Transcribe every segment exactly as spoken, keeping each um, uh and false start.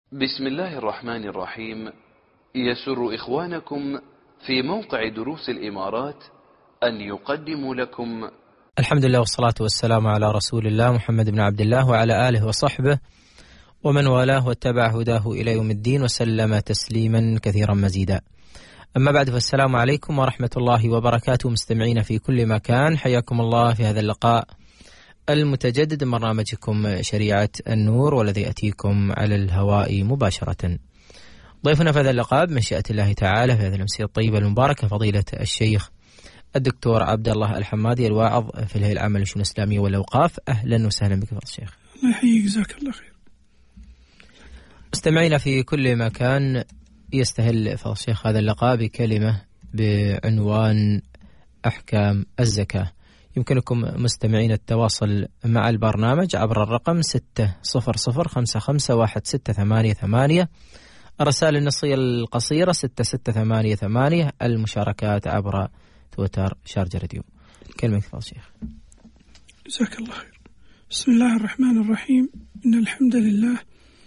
بسم الله الرحمن الرحيم. يسر إخوانكم في موقع دروس الإمارات أن يقدموا لكم الحمد لله والصلاة والسلام على رسول الله محمد بن عبد الله وعلى آله وصحبه ومن والاه واتبع هداه إلى يوم الدين وسلم تسليما كثيرا مزيدا. أما بعد، فالسلام عليكم ورحمة الله وبركاته. مستمعين في كل مكان، حياكم الله في هذا اللقاء المتجدد من برنامجكم شريعة النور، والذي يأتيكم على الهواء مباشرة. ضيفنا في هذا اللقاء بمشيئة الله تعالى في هذه الأمسية الطيبة المباركة فضيلة الشيخ الدكتور عبد الله الحمادي، الواعظ في الهيئة العامة للشؤون الإسلامية والأوقاف. أهلا وسهلا بك فضيلة الشيخ. الله يحييك، جزاك الله خير. مستمعينا في كل مكان، يستهل فضيلة الشيخ هذا اللقاء بكلمة بعنوان أحكام الزكاة. يمكنكم مستمعين التواصل مع البرنامج عبر الرقم ستة صفر صفر خمسة خمسة واحد ستة ثمانية ثمانية، الرسائل النصية القصيرة ستة ستة ثمانية ثمانية، المشاركات عبر تويتر شارجة راديو. كلمة فضل الشيخ. جزاك الله خير. بسم الله الرحمن الرحيم. إن الحمد لله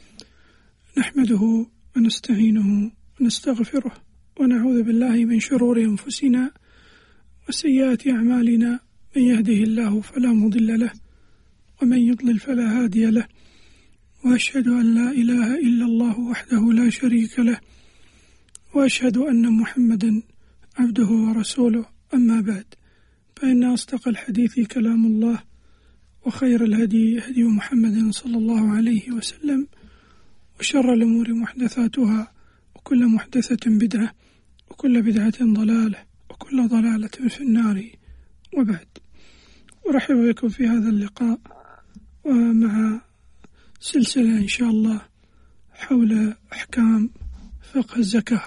نحمده ونستعينه ونستغفره ونعوذ بالله من شرور أنفسنا وسيئات أعمالنا، من يهده الله فلا مضل له ومن يضلل فلا هادي له، وأشهد أن لا إله إلا الله وحده لا شريك له، وأشهد أن محمدا عبده ورسوله. أما بعد، فإن أصدق الحديث كلام الله، وخير الهدي هدي محمد صلى الله عليه وسلم، وشر الأمور محدثاتها، وكل محدثة بدعة، وكل بدعة ضلالة، وكل ضلالة في النار. وبعد، أرحب بكم في هذا اللقاء ومع سلسلة إن شاء الله حول أحكام فقه الزكاة،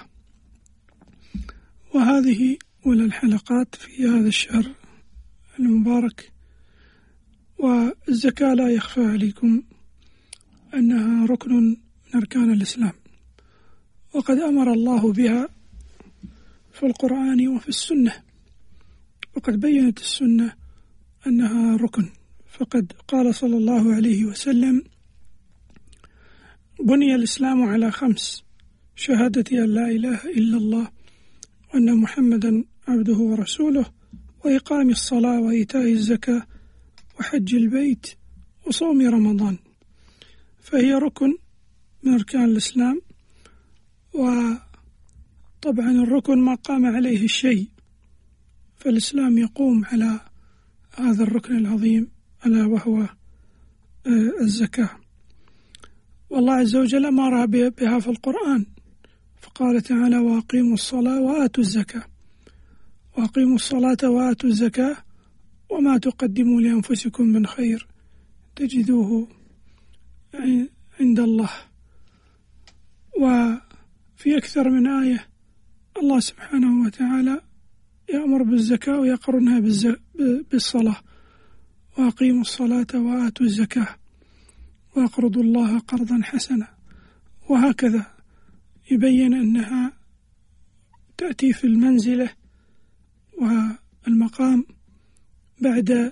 وهذه أولى الحلقات في هذا الشهر المبارك. والزكاة لا يخفى عليكم أنها ركن من أركان الإسلام، وقد أمر الله بها في القرآن وفي السنة، وقد بيّنت السنة أنها ركن. فقد قال صلى الله عليه وسلم: بني الإسلام على خمس: شهادة أن لا إله إلا الله وأن محمدا عبده ورسوله، وإقام الصلاة، وإيتاء الزكاة، وحج البيت، وصوم رمضان. فهي ركن من أركان الإسلام. وطبعا الركن ما قام عليه الشيء، فالإسلام يقوم على هذا الركن العظيم ألا وهو الزكاة. والله عز وجل أمر بها في القرآن، فقال تعالى: وأقيموا الصلاة وآتوا الزكاة. وأقيموا الصلاة وآتوا الزكاة وما تقدموا لأنفسكم من خير تجدوه عند الله. وفي أكثر من آية الله سبحانه وتعالى يأمر بالزكاة ويقرنها بالصلاة: وأقيموا الصلاة وآتوا الزكاة وأقرضوا الله قرضا حسنا. وهكذا يبين أنها تأتي في المنزلة والمقام بعد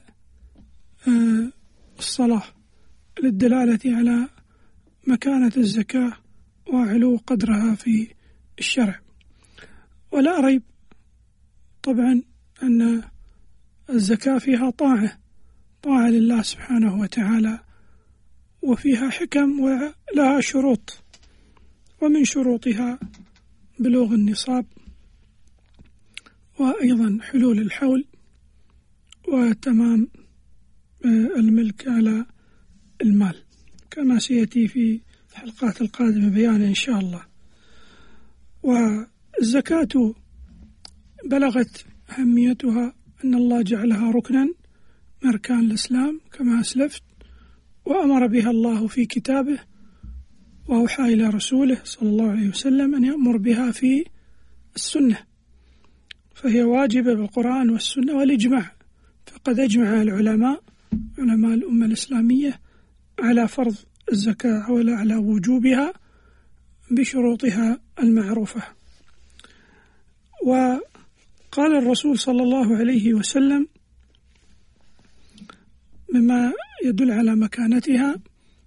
الصلاة، للدلالة على مكانة الزكاة وعلو قدرها في الشرع. ولا ريب طبعا أن الزكاة فيها طاعة طاعة لله سبحانه وتعالى، وفيها حكم ولها شروط، ومن شروطها بلوغ النصاب، وأيضا حلول الحول، وتمام الملك على المال، كما سيأتي في الحلقات القادمة بيان إن شاء الله. والزكاة بلغت أهميتها أن الله جعلها ركنا من أركان الإسلام كما أسلفت، وأمر بها الله في كتابه، وأوحى إلى رسوله صلى الله عليه وسلم أن يأمر بها في السنة، فهي واجبة بالقرآن والسنة والإجماع. فقد أجمع العلماء علماء الأمة الإسلامية على فرض الزكاة ولا على وجوبها بشروطها المعروفة. وقال الرسول صلى الله عليه وسلم مما يدل على مكانتها: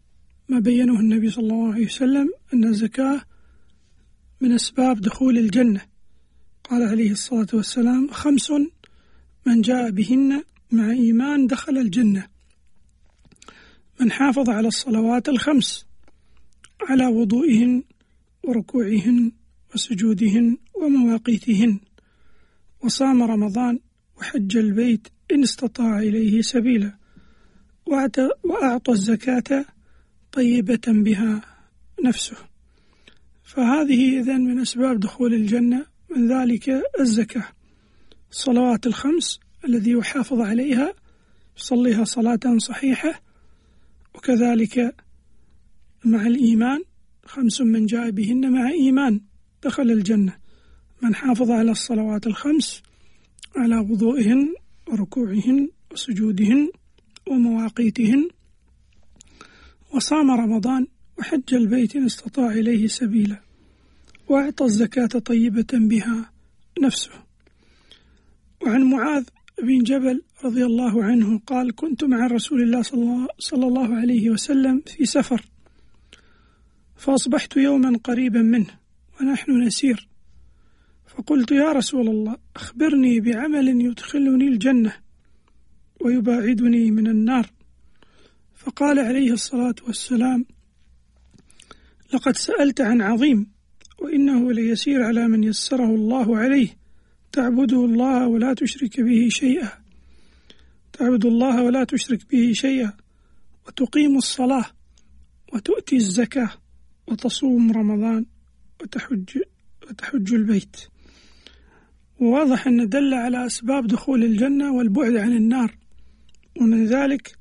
ما بينه النبي صلى الله عليه وسلم أن الزكاة من أسباب دخول الجنة. قال عليه الصلاة والسلام: خمس من جاء بهن مع إيمان دخل الجنة: من حافظ على الصلوات الخمس على وضوئهن وركوعهن وسجودهن ومواقيتهن، وصام رمضان وحج البيت إن استطاع إليه سبيلا، وأعطى الزكاة طيبة بها نفسه. فهذه إذن من أسباب دخول الجنة، من ذلك الزكاة. الصلوات الخمس الذي يحافظ عليها يصليها صلاة صحيحة، وكذلك مع الإيمان: خمس من جاء بهن مع إيمان دخل الجنة: من حافظ على الصلوات الخمس على وضوئهن وركوعهن وسجودهن ومواقيتهن، وصام رمضان وحج البيت إن استطاع إليه سبيلا، وأعطى الزكاة طيبة بها نفسه. وعن معاذ بن جبل رضي الله عنه قال: كنت مع رسول الله صلى الله عليه وسلم في سفر، فأصبحت يوما قريبا منه ونحن نسير، فقلت: يا رسول الله، أخبرني بعمل يدخلني الجنة ويباعدني من النار. فقال عليه الصلاة والسلام: لقد سألت عن عظيم، وإنه ليسير على من يسره الله عليه، تعبده الله ولا تشرك به شيئا تعبد الله ولا تشرك به شيئا وتقيم الصلاة وتؤتي الزكاة وتصوم رمضان وتحج, وتحج البيت. وواضح أن دل على أسباب دخول الجنة والبعد عن النار، ومن ذلك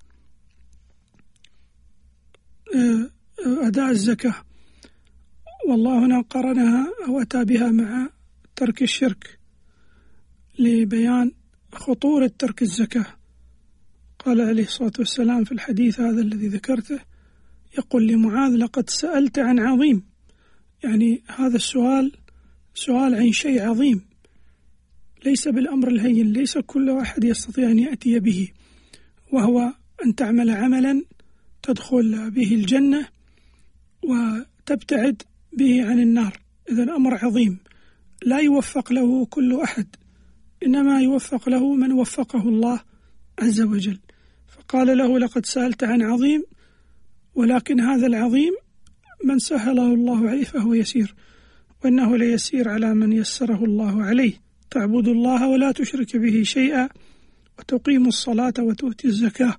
أداء الزكاة. والله هنا قرنها أو أتى بها مع ترك الشرك لبيان خطورة ترك الزكاة. قال عليه الصلاة والسلام في الحديث هذا الذي ذكرته، يقول لمعاذ: لقد سألت عن عظيم، يعني هذا السؤال سؤال عن شيء عظيم، ليس بالأمر الهين، ليس كل أحد يستطيع أن يأتي به، وهو أن تعمل عملا تدخل به الجنة وتبتعد به عن النار. إذن أمر عظيم لا يوفق له كل أحد، إنما يوفق له من وفقه الله عز وجل. فقال له: لقد سألت عن عظيم، ولكن هذا العظيم من سهله الله عليه فهو يسير، وإنه ليسير على من يسره الله عليه، تعبد الله ولا تشرك به شيئا وتقيم الصلاة وتؤتي الزكاة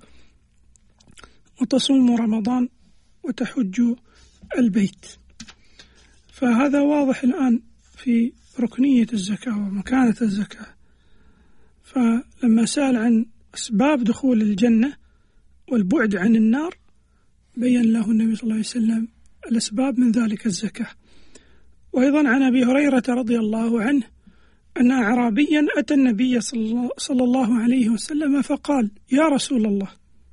وتصوم رمضان وتحج البيت. فهذا واضح الآن في ركنية الزكاة ومكانة الزكاة. فلما سأل عن أسباب دخول الجنة والبعد عن النار، بين له النبي صلى الله عليه وسلم الأسباب، من ذلك الزكاة. وأيضا عن أبي هريرة رضي الله عنه أن أعرابيا أتى النبي صلى الله عليه وسلم فقال: يا رسول الله،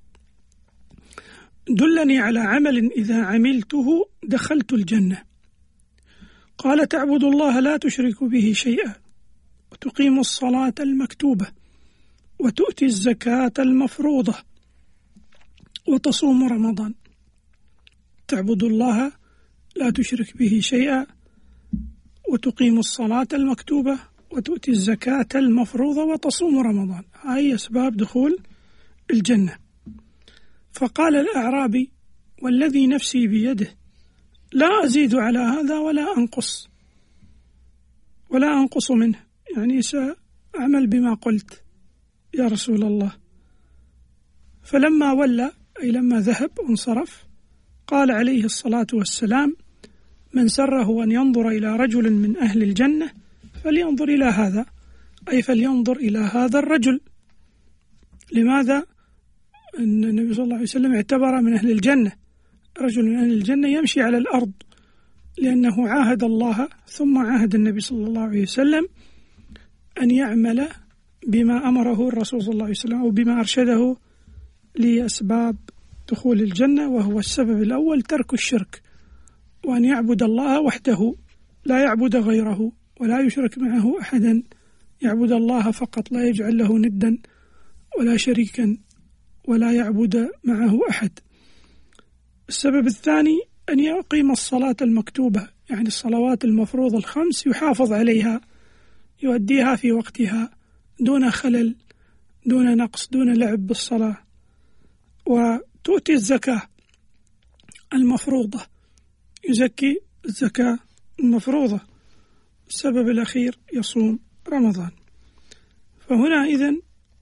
دلني على عمل إذا عملته دخلت الجنة. قال: تعبد الله لا تشرك به شيئا وتقيم الصلاة المكتوبة وتؤتي الزكاة المفروضة وتصوم رمضان. تعبد الله لا تشرك به شيئا وتقيم الصلاة المكتوبة وتؤتي الزكاة المفروضة وتصوم رمضان. هاي أسباب دخول الجنة. فقال الأعرابي: والذي نفسي بيده لا أزيد على هذا ولا أنقص ولا أنقص منه، يعني سأعمل بما قلت يا رسول الله. فلما ولى، أي لما ذهب وانصرف، قال عليه الصلاة والسلام: من سره أن ينظر إلى رجل من أهل الجنة فلينظر إلى هذا، أي فلينظر إلى هذا الرجل. لماذا؟ أن النبي صلى الله عليه وسلم اعتبر من أهل الجنة، رجل من أهل الجنة يمشي على الأرض، لأنه عاهد الله ثم عاهد النبي صلى الله عليه وسلم أن يعمل بما أمره الرسول صلى الله عليه وسلم، أو بما أرشده لأسباب دخول الجنة، وهو السبب الأول ترك الشرك، وأن يعبد الله وحده لا يعبد غيره ولا يشرك معه أحدا، يعبد الله فقط، لا يجعل له ندا ولا شريكا ولا يعبد معه أحد. السبب الثاني أن يقيم الصلاة المكتوبة، يعني الصلوات المفروضة الخمس يحافظ عليها، يؤديها في وقتها دون خلل، دون نقص، دون لعب بالصلاة. وتؤتي الزكاة المفروضة، يزكي الزكاة المفروضة. السبب الأخير يصوم رمضان. فهنا إذن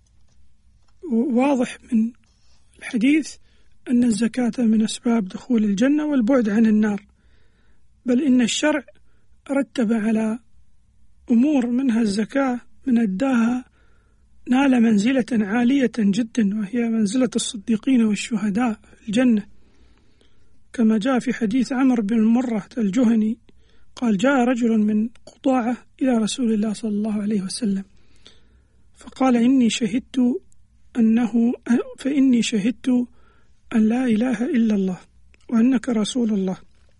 واضح من الحديث أن الزكاة من أسباب دخول الجنة والبعد عن النار، بل إن الشرع رتب على أمور منها الزكاة من أداها نال منزلة عالية جدا، وهي منزلة الصديقين والشهداء في الجنة، كما جاء في حديث عمرو بن مرة الجهني قال: جاء رجل من قطاعة إلى رسول الله صلى الله عليه وسلم فقال: إني شهدت أنه فإني شهدت أن لا إله إلا الله وأنك رسول الله،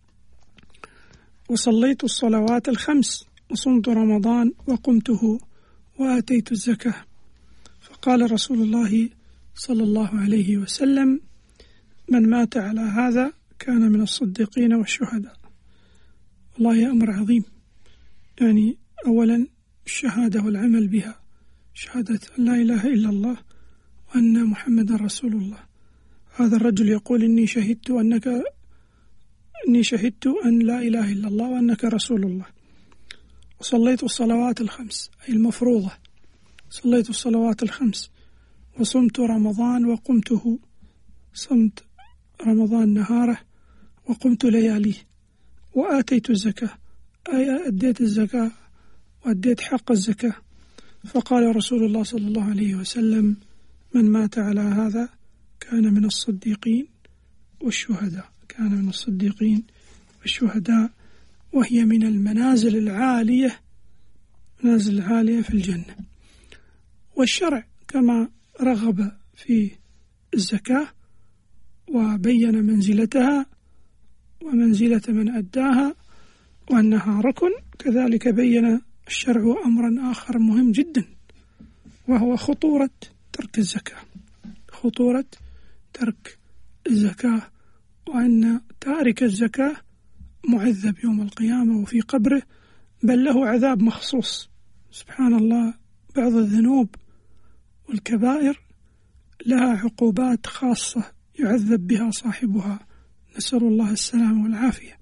وصليت الصلوات الخمس وصمت رمضان وقمته وآتيت الزكاة. فقال رسول الله صلى الله عليه وسلم: من مات على هذا كان من الصديقين والشهداء. والله أمر عظيم، يعني أولا الشهادة والعمل بها، شهادة أن لا إله إلا الله وأن محمد رسول الله. هذا الرجل يقول: إني شهدت أنك إني شهدت أن لا إله إلا الله وأنك رسول الله، وصليت الصلوات الخمس أي المفروضة، صليت الصلوات الخمس وصمت رمضان وقمته، صمت رمضان نهاره وقمت لياليه، وآتيت الزكاة أي أديت الزكاة وأديت حق الزكاة. فقال رسول الله صلى الله عليه وسلم: من مات على هذا كان من الصديقين والشهداء، كان من الصديقين والشهداء، وهي من المنازل العالية، منازل العالية في الجنة. والشرع كما رغب في الزكاة وبين منزلتها ومنزلة من أداها وأنها ركن، كذلك بين الشرع أمرا آخر مهم جدا، وهو خطورة ترك الزكاة، خطورة ترك الزكاة، وأن تارك الزكاة معذب يوم القيامة وفي قبره، بل له عذاب مخصوص. سبحان الله، بعض الذنوب والكبائر لها عقوبات خاصة يعذب بها صاحبها، نسأل الله السلامة والعافية.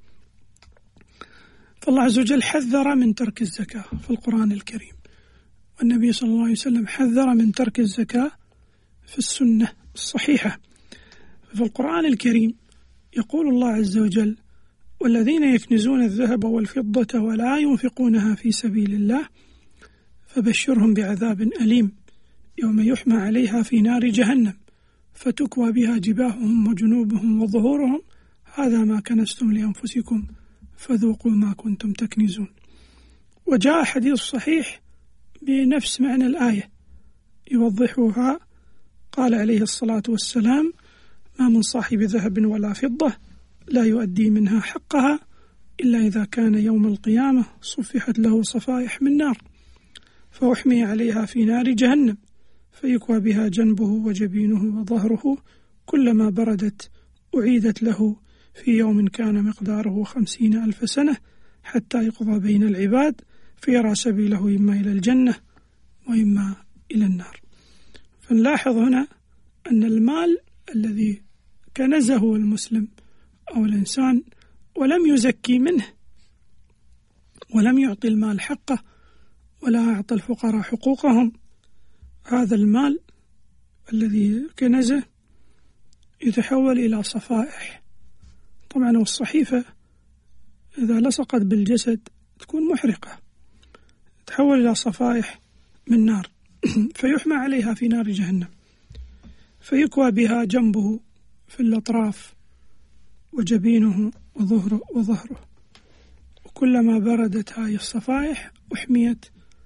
فالله عز وجل حذر من ترك الزكاة في القرآن الكريم، والنبي صلى الله عليه وسلم حذر من ترك الزكاة في السنة الصحيحة. في القرآن الكريم يقول الله عز وجل: والذين يكنزون الذهب والفضة ولا ينفقونها في سبيل الله فبشرهم بعذاب أليم يوم يحمى عليها في نار جهنم فتكوى بها جباههم وجنوبهم وظهورهم هذا ما كنزتم لأنفسكم فذوقوا ما كنتم تكنزون. وجاء حديث صحيح بنفس معنى الآية يوضحها، قال عليه الصلاة والسلام: ما من صاحب ذهب ولا فضة لا يؤدي منها حقها إلا إذا كان يوم القيامة صفحت له صفائح من نار فأحمي عليها في نار جهنم فيكوى بها جنبه وجبينه وظهره كلما بردت أعيدت له في يوم كان مقداره خمسين ألف سنة حتى يقضى بين العباد فيرى سبيله إما إلى الجنة وإما إلى النار. فنلاحظ هنا أن المال الذي كنزه المسلم أو الإنسان ولم يزكي منه ولم يعطي المال حقه ولا أعطى الفقراء حقوقهم، هذا المال الذي كنزه يتحول إلى صفائح. طبعا والصحيفة إذا لصقت بالجسد تكون محرقة، تتحول إلى صفائح من نار فيحمى عليها في نار جهنم فيكوى بها جنبه في الأطراف وجبينه وظهره, وظهره وكلما بردت هذه الصفائح أحميت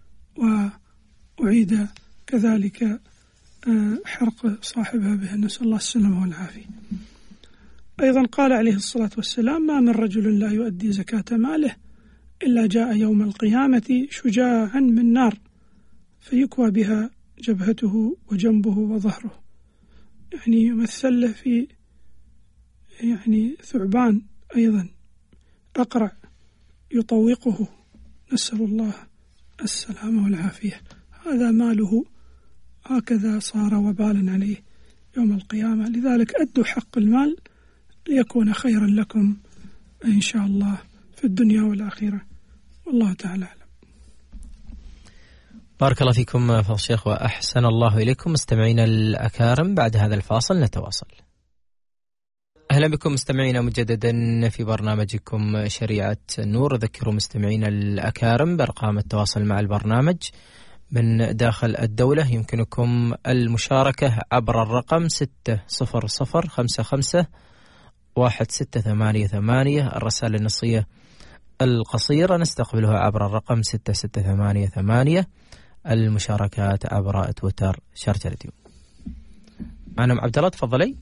وأعيد كذلك حرق صاحبها بها، نسأل الله السلامة والعافية. أيضا قال عليه الصلاة والسلام: ما من رجل لا يؤدي زكاة ماله إلا جاء يوم القيامة شجاعا من نار فيكوى بها جبهته وجنبه وظهره، يعني يمثل له في يعني ثعبان أيضا أقرع يطوقه، نسأل الله السلامة والعافية، هذا ماله هكذا صار وبالا عليه يوم القيامة. لذلك أدوا حق المال ليكون خيرا لكم إن شاء الله في الدنيا والآخرة، والله تعالى أعلم. بارك الله فيكم فضيلة الشيخ وأحسن الله إليكم. مستمعينا الأكارم، بعد هذا الفاصل نتواصل. أهلا بكم مستمعينا مجددا في برنامجكم شريعة النور. أذكروا مستمعينا الأكارم بأرقام التواصل مع البرنامج من داخل الدولة. يمكنكم المشاركة عبر الرقم ستة صفر صفر خمسة خمسة واحد ستة ثمانية ثمانية. الرسائل النصية القصيرة نستقبلها عبر الرقم ستة ستة ثمانية ثمانية. المشاركات عبر تويتر شارجة راديو. أنا عبد الله، تفضلي.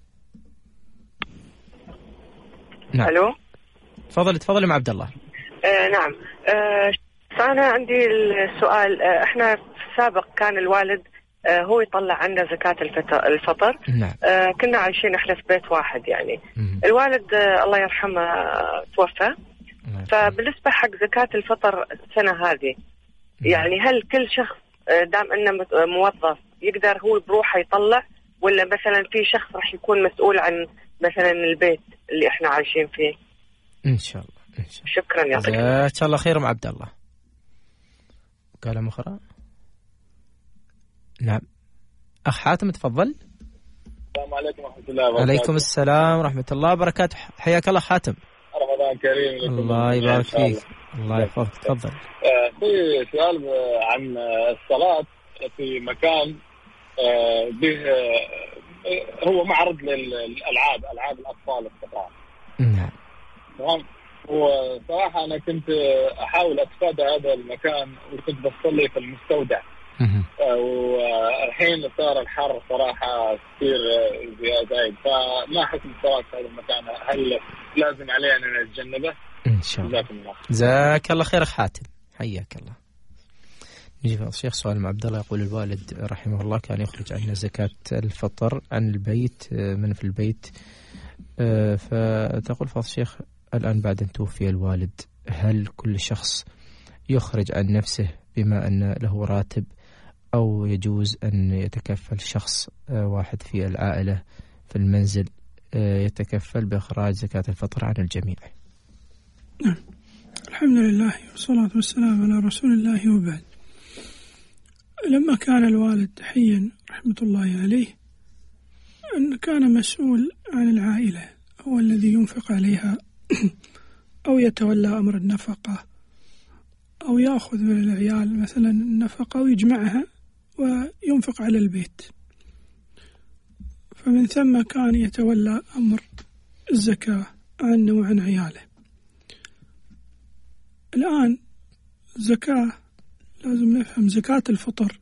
نعم. الو، تفضلي تفضلي مع عبد الله. آه نعم. آه فأنا عندي السؤال. آه احنا في السابق كان الوالد آه هو يطلع عنا زكاة الفطر. نعم. آه كنا عايشين احنا في بيت واحد يعني. مم. الوالد آه الله يرحمه آه توفى. فبالنسبة حق زكاة الفطر السنة هذه، يعني هل كل شخص آه دام انه موظف يقدر هو بروحه يطلع، ولا مثلا في شخص راح يكون مسؤول عن مثلا البيت اللي احنا عايشين فيه؟ إن شاء الله. إن شاء الله. شكرا يا طيب. إن شاء الله خير مع عبد الله. كلام أخرى. نعم. أخ حاتم تفضل. السلام عليكم ورحمة الله وبركاته. عليكم السلام ورحمة الله وبركاته. حياك الله حاتم. رمضان كريم. الله يبارك فيك. الله يحفظك. تفضل. في سؤال عن الصلاة في مكان به هو معرض للألعاب، ألعاب الأطفال الصغار. نعم. تمام. وصراحة أنا كنت أحاول أتفادى هذا المكان، وكنت بصلي في المستودع. والحين صار الحر صراحة كثير زيادة، فما حكم الصلاة في هذا المكان؟ هل لازم علينا أن نتجنبه؟ إن شاء الله. جزاك الله. جزاك الله خير حاتم، حياك الله. نجيب الشيخ سؤال مع عبد الله. يقول الوالد رحمه الله كان يخرج عنا زكاة الفطر عن البيت، من في البيت. فتقول فضل الشيخ الآن بعد أن توفي الوالد، هل كل شخص يخرج عن نفسه بما أن له راتب، أو يجوز أن يتكفل شخص واحد في العائلة في المنزل يتكفل بإخراج زكاة الفطر عن الجميع؟ نعم. الحمد لله والصلاة والسلام على رسول الله، وبعد. لما كان الوالد حيا رحمة الله عليه، أن كان مسؤول عن العائلة، هو الذي ينفق عليها أو يتولى أمر النفقة، أو يأخذ من العيال مثلا النفقة ويجمعها وينفق على البيت. فمن ثم كان يتولى أمر الزكاة عنه وعن عياله. الآن زكاة، لازم نفهم زكاة الفطر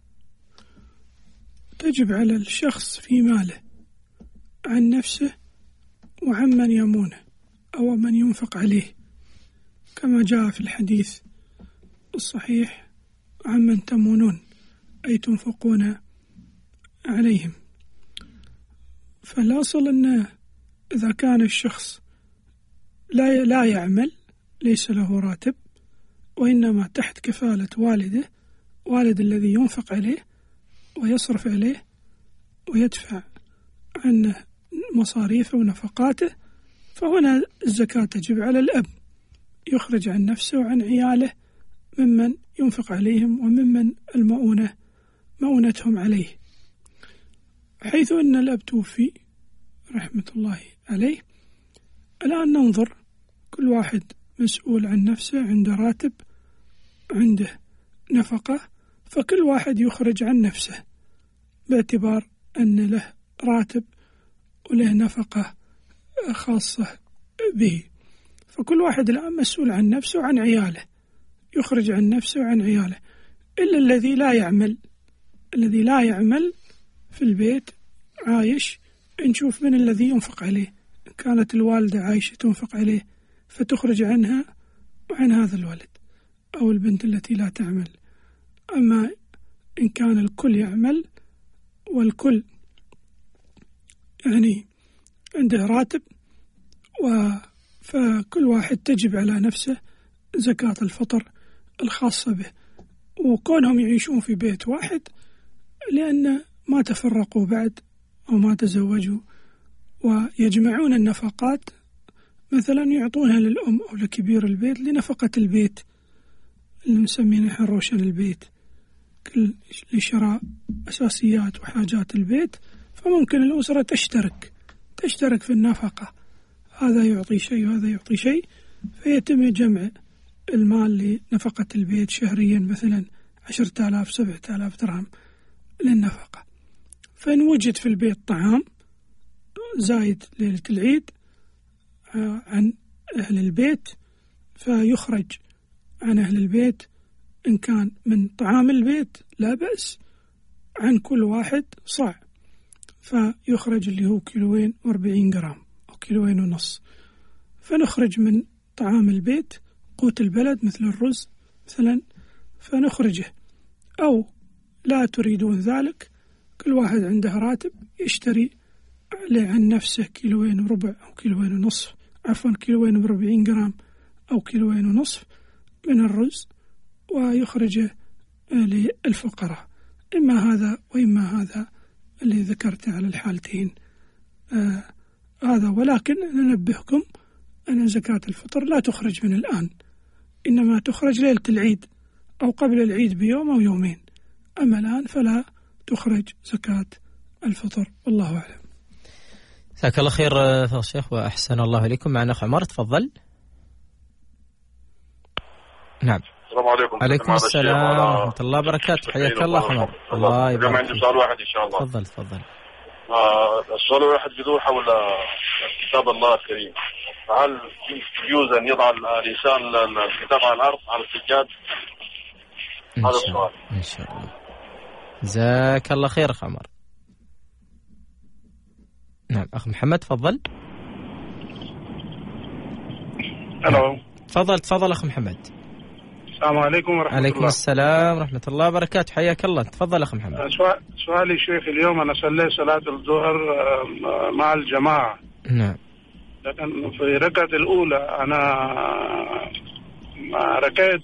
تجب على الشخص في ماله عن نفسه وعن من يمونه أو من ينفق عليه، كما جاء في الحديث الصحيح عن من تمونون أي تنفقون عليهم. فالأصل أنه إذا كان الشخص لا لا يعمل، ليس له راتب، وإنما تحت كفالة والده، والد الذي ينفق عليه ويصرف عليه ويدفع عنه مصاريفه ونفقاته، فهنا الزكاة تجب على الأب، يخرج عن نفسه وعن عياله ممن ينفق عليهم وممن المؤونة مؤونتهم عليه. حيث أن الأب توفي رحمة الله عليه، الآن ننظر كل واحد مسؤول عن نفسه، عنده راتب، عنده نفقة، فكل واحد يخرج عن نفسه باعتبار أن له راتب وله نفقة خاصة به. فكل واحد الآن مسؤول عن نفسه وعن عياله، يخرج عن نفسه وعن عياله، إلا الذي لا يعمل. الذي لا يعمل في البيت عايش، نشوف من الذي ينفق عليه. كانت الوالدة عايشة تنفق عليه فتخرج عنها وعن هذا الولد أو البنت التي لا تعمل. أما إن كان الكل يعمل والكل يعني عنده راتب، فكل واحد تجب على نفسه زكاة الفطر الخاصة به، وكونهم يعيشون في بيت واحد لأن ما تفرقوا بعد أو ما تزوجوا ويجمعون النفقات، مثلا يعطونها للأم أو لكبير البيت لنفقة البيت اللي نسمينها روشن البيت لشراء أساسيات وحاجات البيت، فممكن الأسرة تشترك تشترك في النفقة، هذا يعطي شيء وهذا يعطي شيء، فيتم جمع المال لنفقة البيت شهريا مثلا عشرة آلاف سبعة آلاف درهم للنفقة. فإن وجد في البيت طعام زايد ليلة العيد عن أهل البيت فيخرج عن أهل البيت، إن كان من طعام البيت لا بأس، عن كل واحد صاع، فيخرج اللي هو كيلوين واربعين جرام أو كيلوين ونص، فنخرج من طعام البيت قوت البلد مثل الرز مثلا فنخرجه، أو لا تريدون ذلك كل واحد عنده راتب يشتري عن نفسه كيلوين وربع أو كيلوين ونصف عفوا كيلوين واربعين جرام أو كيلوين ونصف من الرز ويخرجه للفقراء، إما هذا وإما هذا اللي ذكرته على الحالتين آه هذا. ولكن ننبهكم أن زكاة الفطر لا تخرج من الآن، إنما تخرج ليلة العيد أو قبل العيد بيوم أو يومين، أما الآن فلا تخرج زكاة الفطر، والله أعلم. جزاك الله خير فضل الشيخ وأحسن الله إليكم. معنا أخ عمر، تفضل. نعم. السلام عليكم. عليكم السلام ورحمة الله وبركاته، حياك الله عمر. الله يبارك فيك. عندي سؤال واحد إن شاء الله. تفضل تفضل. آه السؤال الواحد بدور حول كتاب الله الكريم، هل يجوز أن يضع الإنسان الكتاب على الأرض على السجاد؟ هذا السؤال. إن شاء الله. جزاك الله خير أخ عمر. نعم أخ محمد تفضل. ألو. تفضل تفضل أخ محمد. السلام عليكم ورحمة عليكم الله. السلام ورحمة الله وبركاته، حياك الله. تفضل أخ محمد. سؤالي شيخ، اليوم أنا صليت صلاة الظهر مع الجماعة. نعم. لكن في ركعة الأولى أنا ركعت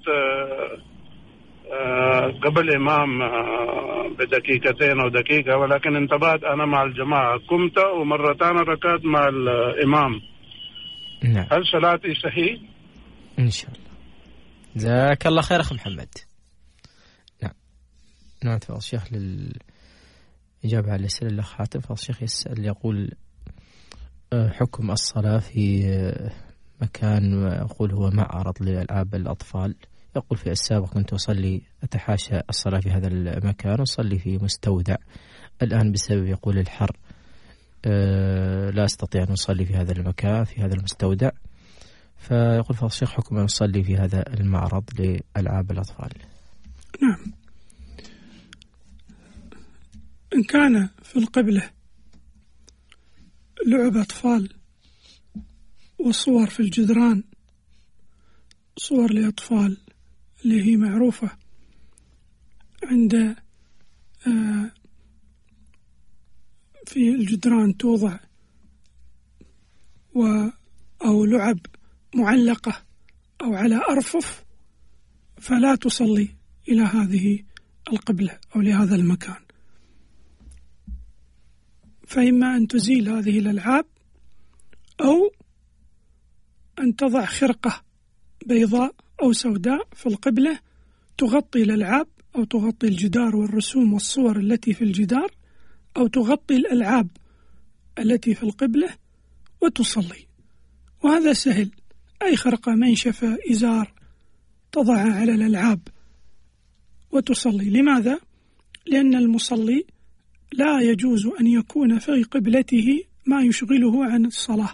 قبل الإمام بدقيقتين أو دقيقة، ولكن انتبهت أنا مع الجماعة، قمت ومرتين ركعت مع الإمام. نعم. هل صلاتي صحيح؟ إن شاء الله. جزاك الله خير أخ محمد. نعم. نعم تفضل الشيخ للإجابة على الأسئلة الأخ حاتم. فضل الشيخ يسأل يقول حكم الصلاة في مكان يقول هو معرض لألعاب الأطفال. يقول في السابق كنت أصلي أتحاشى الصلاة في هذا المكان وأصلي في مستودع، الآن بسبب يقول الحر لا أستطيع أن أصلي في هذا المكان في هذا المستودع، فيقول فضل الشيخ حكم أن أصلي في هذا المعرض لألعاب الأطفال. نعم، إن كان في القبلة لعب أطفال وصور في الجدران، صور لأطفال اللي هي معروفة عند آه في الجدران توضع، و أو لعب معلقة أو على أرفف، فلا تصلي إلى هذه القبلة أو لهذا المكان، فإما أن تزيل هذه الألعاب أو أن تضع خرقة بيضاء أو سوداء في القبلة تغطي الألعاب أو تغطي الجدار والرسوم والصور التي في الجدار، أو تغطي الألعاب التي في القبلة وتصلي. وهذا سهل، أي خرقة منشفة إزار تضعها على الألعاب وتصلي. لماذا؟ لأن المصلي لا يجوز أن يكون في قبلته ما يشغله عن الصلاة،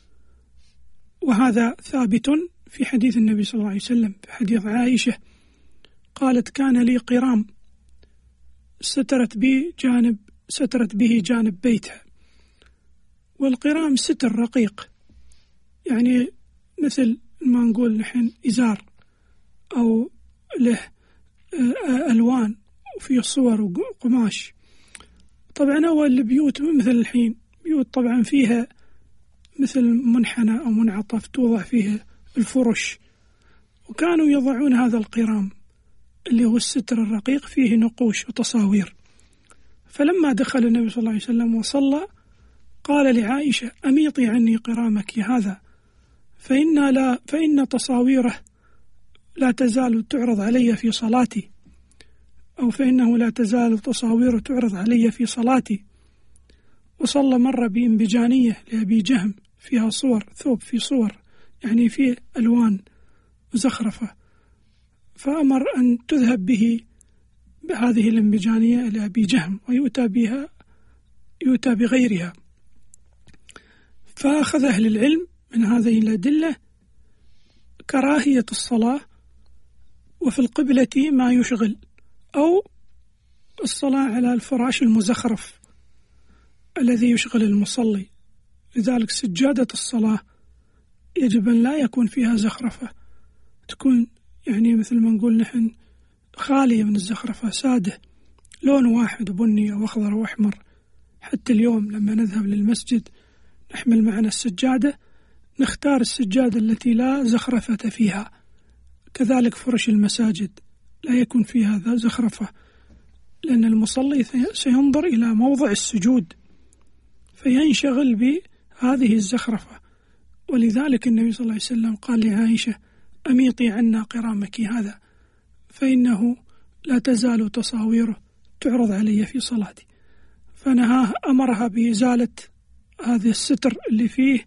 وهذا ثابت في حديث النبي صلى الله عليه وسلم، في حديث عائشة قالت كان لي قرام سترت به جانب سترت به جانب بيتها، والقرام ستر رقيق، يعني مثل ما نقول نحن إزار أو له ألوان وفيه صور وقماش. طبعا أول البيوت مثل الحين بيوت طبعا فيها مثل منحنى أو منعطف توضع فيه الفرش، وكانوا يضعون هذا القرام اللي هو الستر الرقيق فيه نقوش وتصاوير. فلما دخل النبي صلى الله عليه وسلم وصلى قال لعائشة: أميطي عني قرامك هذا، فإن, لا فإن تصاويره لا تزال تعرض علي في صلاتي، أو فإنه لا تزال تصاويره تعرض علي في صلاتي. وصلى مرة بإنبجانية لأبي جهم فيها صور، ثوب في صور يعني فيه ألوان وزخرفة، فأمر أن تذهب به بهذه الإنبجانية لأبي جهم ويؤتى بها يؤتى بغيرها. فأخذ أهل العلم من هذه الأدلة كراهية الصلاة وفي القبلة ما يشغل، أو الصلاة على الفراش المزخرف الذي يشغل المصلي. لذلك سجادة الصلاة يجب أن لا يكون فيها زخرفة، تكون يعني مثل ما نقول نحن خالية من الزخرفة، سادة، لون واحد، بني أو أخضر أو أحمر. حتى اليوم لما نذهب للمسجد نحمل معنا السجادة، نختار السجادة التي لا زخرفة فيها. كذلك فرش المساجد لا يكون فيها ذا زخرفة، لأن المصلي سينظر إلى موضع السجود فينشغل بهذه الزخرفة. ولذلك النبي صلى الله عليه وسلم قال لعائشة: أميطي عنا قرامك هذا، فإنه لا تزال تصاويره تعرض علي في صلاتي. فنهاه، أمرها بإزالة هذا الستر اللي فيه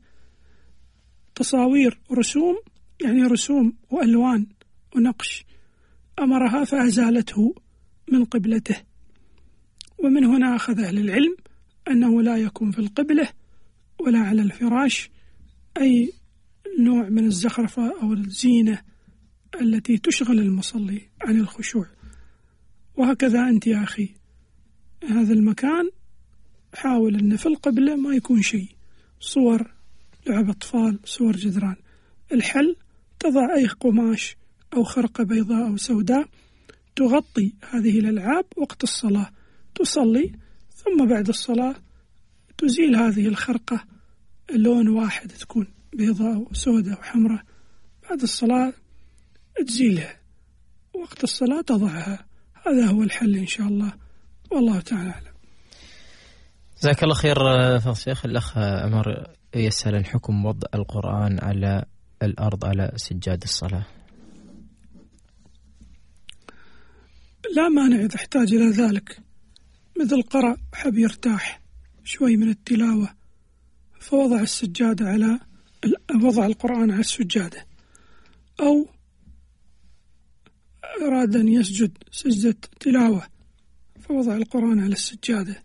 تصاوير ورسوم، يعني رسوم وألوان ونقش، أمرها فأزالته من قبلته. ومن هنا أخذ أهل العلم أنه لا يكون في القبلة ولا على الفراش أي نوع من الزخرفة أو الزينة التي تشغل المصلي عن الخشوع. وهكذا أنت يا أخي، هذا المكان حاول أن في القبلة ما يكون شيء، صور لعب أطفال، صور جدران. الحل تضع أي قماش أو خرقة بيضاء أو سوداء تغطي هذه الألعاب وقت الصلاة، تصلي ثم بعد الصلاة تزيل هذه الخرقة، اللون واحد تكون بيضاء وسوداء وحمراء، بعد الصلاة تزيلها، وقت الصلاة تضعها. هذا هو الحل إن شاء الله، والله تعالى أعلم. جزاك الله خير فضل الشيخ. الأخ أمر يسأل عن حكم وضع القرآن على الأرض على سجاد الصلاة. لا مانع إذا احتاج إلى ذلك، مثل قرأ حب يرتاح شوي من التلاوة فوضع السجادة على وضع القرآن على السجادة، أو أراد أن يسجد سجدة تلاوة فوضع القرآن على السجادة،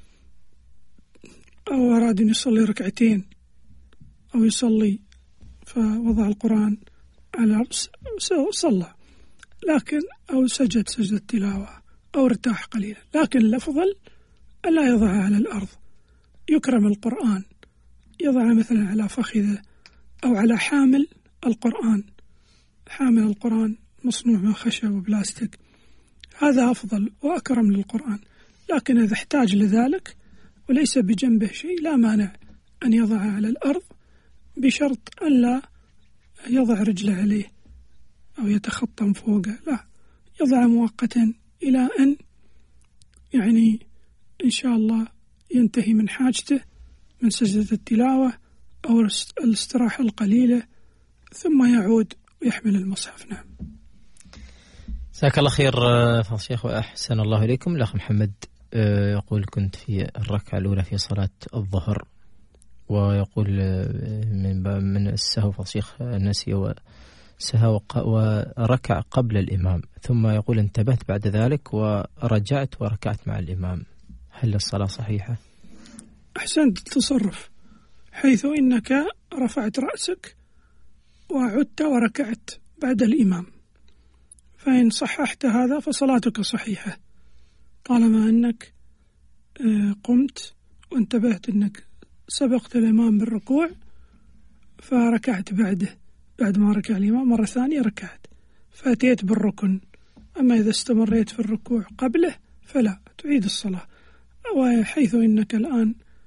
أو أراد أن يصلي ركعتين أو يصلي فوضع القرآن على صلى، لكن أو سجد سجدة تلاوة أو ارتاح قليلا. لكن الأفضل ألا يضعها على الأرض، يكرم القرآن، يضع مثلا على فخذه أو على حامل القرآن، حامل القرآن مصنوع من خشب وبلاستيك، هذا أفضل وأكرم للقرآن. لكن إذا احتاج لذلك وليس بجنبه شيء لا مانع أن يضعها على الأرض، بشرط أن لا يضع رجله عليه أو يتخطم فوقه، لا، يضع مؤقتا إلى أن يعني إن شاء الله ينتهي من حاجته من سجدة التلاوة أو الاستراحة القليلة، ثم يعود ويحمل المصحف. نعم. جزاك الله خير فضل الشيخ وأحسن الله إليكم. الأخ محمد يقول: كنت في الركعة الأولى في صلاة الظهر، ويقول من من السهو فضل الشيخ نسي وسهى وركع قبل الإمام، ثم يقول انتبهت بعد ذلك ورجعت وركعت مع الإمام، هل الصلاة صحيحة؟ أحسنت التصرف، حيث إنك رفعت رأسك وعدت وركعت بعد الإمام، فإن صححت هذا فصلاتك صحيحة، طالما أنك قمت وانتبهت أنك سبقت الإمام بالركوع فركعت بعده، بعد ما ركع الإمام مرة ثانية ركعت فأتيت بالركن. أما إذا استمريت في الركوع قبله فلا تعيد الصلاة. وحيث إنك الآن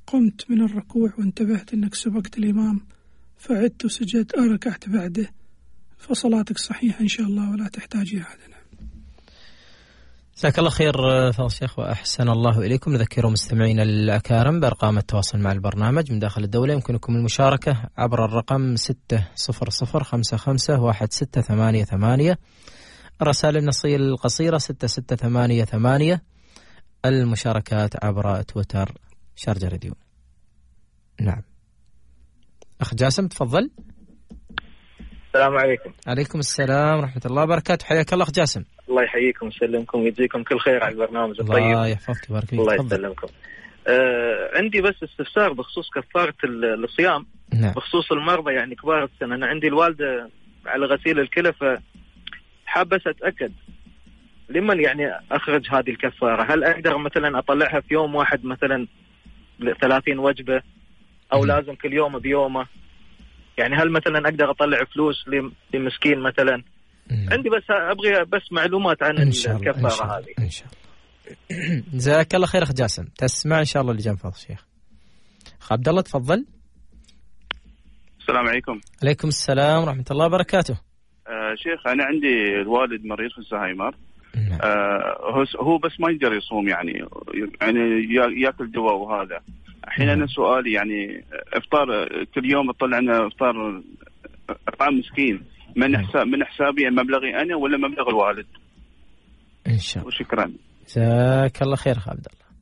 قمت من الركوع وانتبهت أنك سبقت الإمام فعدت وسجدت أو ركعت بعده فصلاتك صحيحة إن شاء الله ولا تحتاج إعادة. جزاك الله خير فضل الشيخ وأحسن الله إليكم. نذكر مستمعينا الأكارم بأرقام التواصل مع البرنامج من داخل الدولة. يمكنكم المشاركة عبر الرقم ستة صفر صفر خمسة خمسة واحد ستة ثمانية ثمانية، الرسائل النصية القصيرة ستة ستة ثمانية ثمانية، المشاركات عبر تويتر شارجة راديو. نعم أخ جاسم تفضل. السلام عليكم. عليكم السلام ورحمة الله وبركاته. حياك الله أخ جاسم. الله يحييكم ويسلمكم ويجزيكم كل خير على البرنامج الطيب. الله يحفظك ويبارك فيك. الله يسلمكم. آه عندي بس استفسار بخصوص كفارة الصيام. نعم. بخصوص المرضى يعني كبار السن. أنا عندي الوالدة على غسيل الكلى فحابة أتأكد لمن يعني أخرج هذه الكفارة. هل أقدر مثلا أطلعها في يوم واحد مثلا ثلاثين وجبة أو م. لازم كل يوم بيومه؟ يعني هل مثلا أقدر أطلع فلوس لمسكين مثلا؟ م. عندي بس أبغي بس معلومات عن الكفارة هذه. إن شاء الله. جزاك الله خير أخ جاسم. تسمع إن شاء الله اللي جنب فضل الشيخ. أخ عبد الله تفضل. السلام عليكم. عليكم السلام ورحمة الله وبركاته. آه شيخ أنا عندي الوالد مريض في الزهايمر. آه هو بس ما يقدر يصوم يعني يعني ياكل دواء وهذا. الحين أنا سؤالي يعني إفطار كل يوم أطلع لنا إفطار طعام مسكين من حساب من حسابي مبلغي أنا ولا مبلغ الوالد؟ إن شاء الله. وشكرا. جزاك الله خير أخ عبد الله.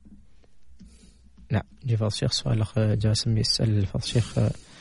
نعم جي فضل الشيخ سؤال أخ جاسم يسأل فضل الشيخ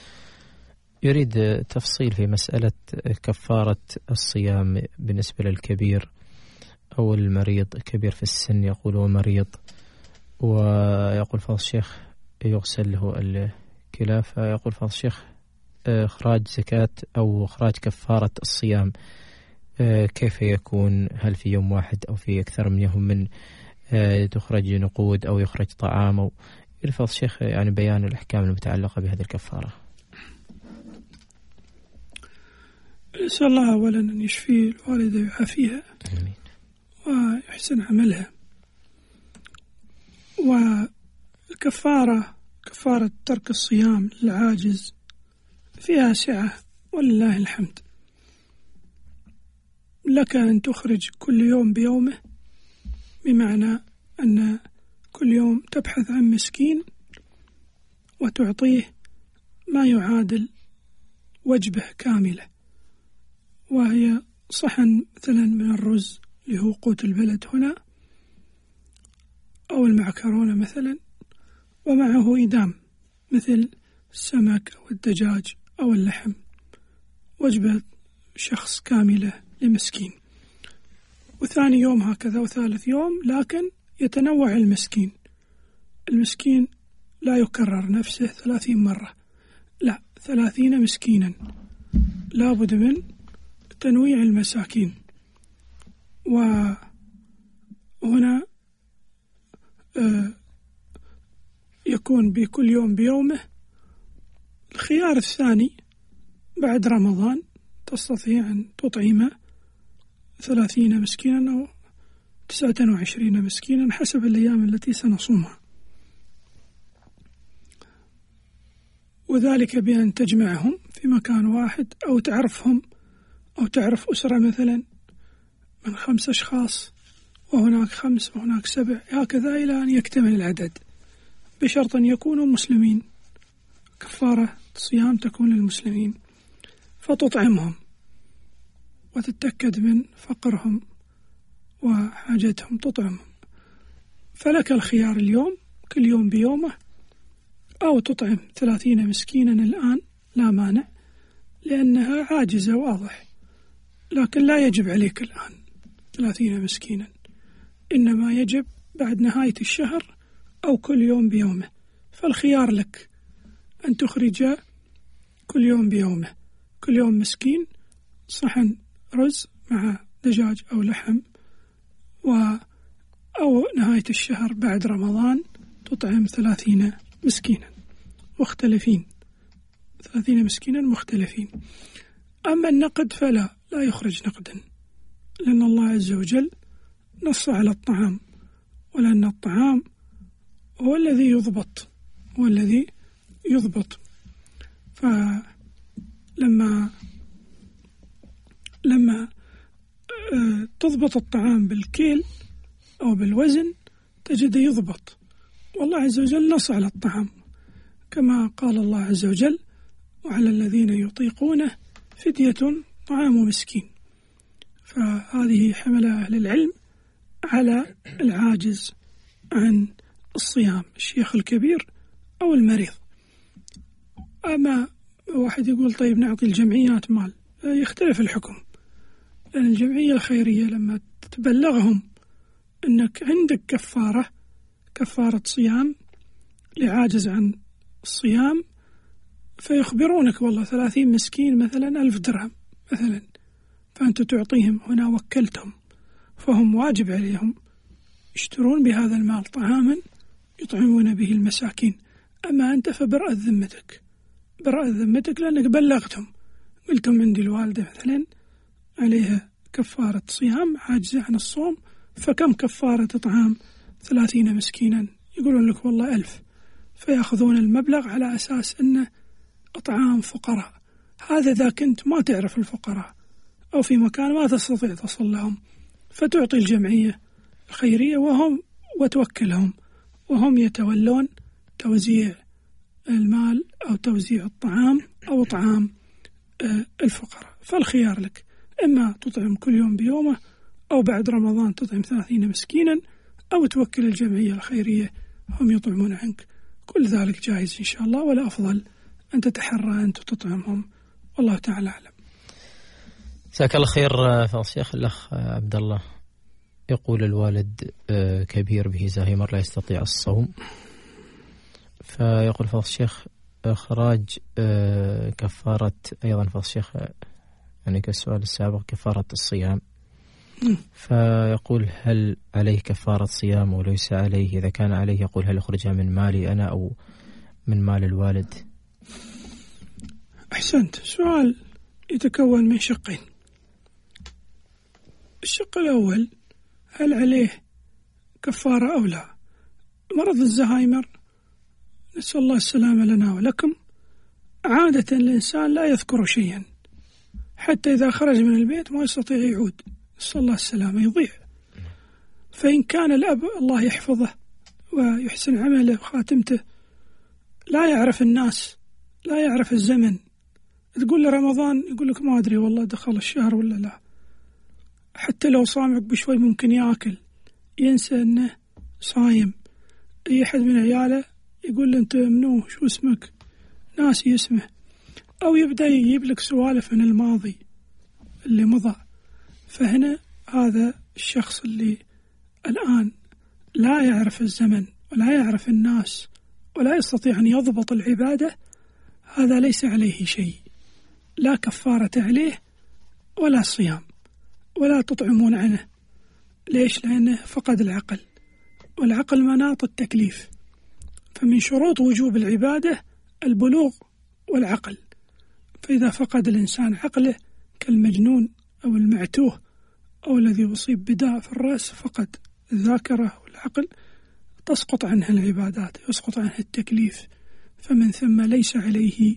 يريد تفصيل في مسألة كفارة الصيام بالنسبة للكبير أو المريض. كبير في السن يقول هو مريض ويقول فضل الشيخ يغسل له الكلى، فيقول فضل الشيخ إخراج زكاة أو إخراج كفارة الصيام كيف يكون؟ هل في يوم واحد أو في أكثر من يوم من تخرج نقود أو يخرج طعام؟ أو فضل الشيخ يعني بيان الأحكام المتعلقة بهذه الكفارة. نسأل الله أولا أن يشفي الوالدة ويعافيها ويحسن عملها. والكفارة كفارة ترك الصيام للعاجز فيها سعة ولله الحمد. لك أن تخرج كل يوم بيومه، بمعنى أن كل يوم تبحث عن مسكين وتعطيه ما يعادل وجبة كاملة، وهي صحن مثلا من الرز اللي هو قوت البلد هنا أو المعكرونة مثلا، ومعه إدام مثل السمك أو الدجاج أو اللحم، وجبة شخص كاملة لمسكين. وثاني يوم هكذا وثالث يوم، لكن يتنوع المسكين. المسكين لا يكرر نفسه ثلاثين مرة، لا، ثلاثين مسكينا، لا بد من تنويع المساكين. وهنا آه يكون بكل يوم بيومه. الخيار الثاني بعد رمضان تستطيع أن تطعم ثلاثين مسكينا أو تسعة وعشرين مسكينا حسب الأيام التي سنصومها، وذلك بأن تجمعهم في مكان واحد أو تعرفهم، أو تعرف أسرة مثلا من خمس أشخاص وهناك خمس وهناك سبع، هكذا إلى أن يكتمل العدد، بشرط أن يكونوا مسلمين. كفارة الصيام تكون للمسلمين، فتطعمهم وتتأكد من فقرهم وحاجتهم، تطعمهم. فلك الخيار اليوم كل يوم بيومه، أو تطعم ثلاثين مسكينا الآن لا مانع، لأنها عاجزة واضح، لكن لا يجب عليك الآن ثلاثين مسكينا، إنما يجب بعد نهاية الشهر أو كل يوم بيومه. فالخيار لك أن تخرج كل يوم بيومه، كل يوم مسكين، صحن رز مع دجاج أو لحم، و أو نهاية الشهر بعد رمضان تطعم ثلاثين مسكينا مختلفين، ثلاثين مسكينا مختلفين. أما النقد فلا لا يخرج نقدا، لأن الله عز وجل نص على الطعام، ولأن الطعام هو الذي يضبط هو الذي يضبط. فلما لما تضبط الطعام بالكيل أو بالوزن تجده يضبط، والله عز وجل نص على الطعام كما قال الله عز وجل: وعلى الذين يطيقونه فدية طعام مسكين. فهذه حمل أهل العلم على العاجز عن الصيام، الشيخ الكبير أو المريض. أما واحد يقول طيب نعطي الجمعيات مال، يختلف الحكم، لأن الجمعية الخيرية لما تبلغهم أنك عندك كفارة كفارة صيام لعاجز عن الصيام، فيخبرونك والله ثلاثين مسكين مثلا ألف درهم مثلا، فأنت تعطيهم، هنا وكلتهم، فهم واجب عليهم يشترون بهذا المال طعاما يطعمون به المساكين. أما أنت فبرأت ذمتك، برأت ذمتك لأنك بلغتهم، قلتم عندي الوالدة مثلا عليها كفارة صيام عاجزة عن الصوم، فكم كفارة إطعام ثلاثين مسكينا؟ يقولون لك والله ألف، فيأخذون المبلغ على أساس أنه إطعام فقراء. هذا إذا كنت ما تعرف الفقراء أو في مكان ما تستطيع تصل لهم، فتعطي الجمعية الخيرية وهم وتوكلهم وهم يتولون توزيع المال أو توزيع الطعام أو طعام الفقراء. فالخيار لك، إما تطعم كل يوم بيومه، أو بعد رمضان تطعم ثلاثين مسكينا، أو توكل الجمعية الخيرية هم يطعمون عنك. كل ذلك جائز إن شاء الله، ولا أفضل أن تتحرى أن تطعمهم، والله تعالى أعلم. جزاك الله خير فضل الشيخ. الأخ عبد الله يقول الوالد كبير به زهايمر لا يستطيع الصوم، فيقول فضل الشيخ إخراج كفارة أيضا فضل الشيخ يعني كالسؤال السابق كفارة الصيام، فيقول هل عليه كفارة صيام وليس عليه؟ إذا كان عليه يقول هل أخرجها من مالي أنا أو من مال الوالد؟ أحسنت. سؤال يتكون من شقين. الشق الأول هل عليه كفارة أو لا؟ مرض الزهايمر نسأل الله السلامة لنا ولكم، عادة الإنسان لا يذكر شيئا، حتى إذا خرج من البيت ما يستطيع يعود، نسأل الله السلامة، يضيع. فإن كان الأب الله يحفظه ويحسن عمله وخاتمته لا يعرف الناس، لا يعرف الزمن، تقول له رمضان يقول لك ما أدري والله دخل الشهر ولا لا، حتى لو صامك بشوي ممكن يأكل، ينسى أنه صايم. أي أحد من عياله يقول له أنت منو شو اسمك، ناسي اسمه، أو يبدأ يجيب لك سوالف من الماضي اللي مضى. فهنا هذا الشخص اللي الآن لا يعرف الزمن ولا يعرف الناس ولا يستطيع أن يضبط العبادة، هذا ليس عليه شيء، لا كفارة عليه ولا صيام ولا تطعمون عنه. ليش؟ لأنه فقد العقل، والعقل مناط التكليف، فمن شروط وجوب العبادة البلوغ والعقل. فإذا فقد الإنسان عقله كالمجنون أو المعتوه أو الذي أصيب بداء في الرأس، فقد الذاكرة والعقل، تسقط عنه العبادات، يسقط عنه التكليف، فمن ثم ليس عليه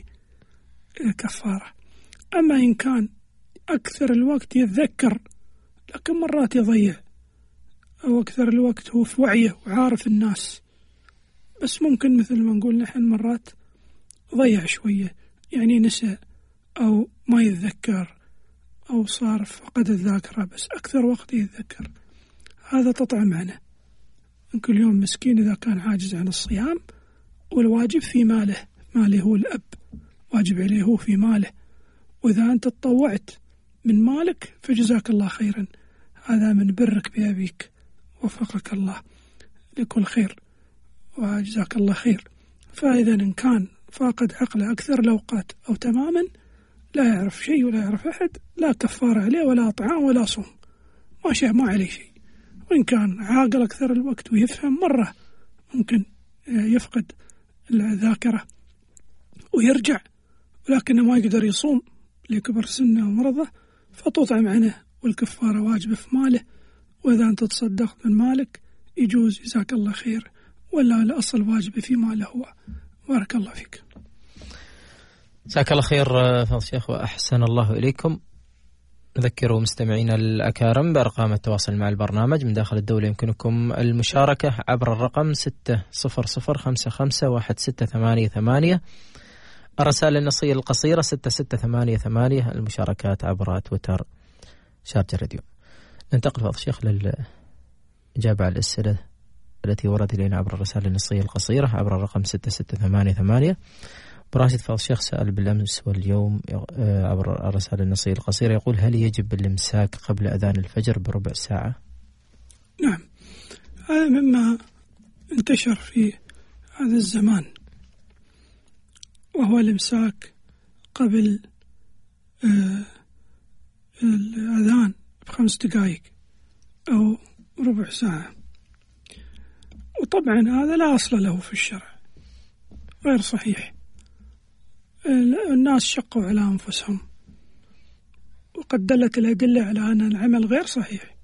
كفارة. أما إن كان أكثر الوقت يتذكر لكن مرات يضيع، أو أكثر الوقت هو في وعيه وعارف الناس، بس ممكن مثل ما نقول نحن مرات ضيع شوية، يعني نسى أو ما يتذكر أو صار فقد الذاكرة، بس أكثر وقت يتذكر، هذا تطعم عنه كل يوم مسكين إذا كان عاجز عن الصيام. والواجب في ماله، ماله هو الأب، واجب عليه هو في ماله، وإذا أنت تطوعت من مالك فجزاك الله خيرا، هذا من برك بأبيك، وفقك الله لكل خير وجزاك الله خير. فإذا إن كان فاقد عقله أكثر الأوقات أو تماما لا يعرف شيء ولا يعرف أحد، لا كفارة عليه ولا طعام ولا صوم، ما شيء ما عليه شيء. وإن كان عاقل أكثر الوقت ويفهم، مرة ممكن يفقد الذاكرة ويرجع، ولكنه ما يقدر يصوم لكبر سنه ومرضه، فتطعم عنه والكفارة واجبة في ماله. وإذا أنت تصدقت من مالك يجوز، جزاك الله خير، ولا الأصل واجب في ماله هو، بارك الله فيك. جزاك الله خير فضل الشيخ وأحسن الله إليكم. نذكر مستمعينا الأكارم بأرقام التواصل مع البرنامج من داخل الدولة. يمكنكم المشاركة عبر الرقم ستة صفر صفر خمسة خمسة واحد ستة ثمانية ثمانية، الرسائل النصية القصيرة ستة ستة ثمانية ثمانية، المشاركات عبر تويتر شارجة راديو. ننتقل فضل الشيخ للإجابة على الأسئلة التي وردت إلينا عبر الرسائل النصية القصيرة عبر الرقم ستة ستة ثمانية ثمانية. براشد فضل الشيخ سأل بالأمس واليوم عبر الرسائل النصية القصيرة، يقول: هل يجب الإمساك قبل أذان الفجر بربع ساعة؟ نعم، هذا مما انتشر في هذا الزمان، وهو الإمساك قبل آه الأذان بخمس دقائق أو ربع ساعة. وطبعا هذا لا أصل له في الشرع، غير صحيح. الناس شقوا على أنفسهم، وقد دلت الأدلة على أن العمل غير صحيح،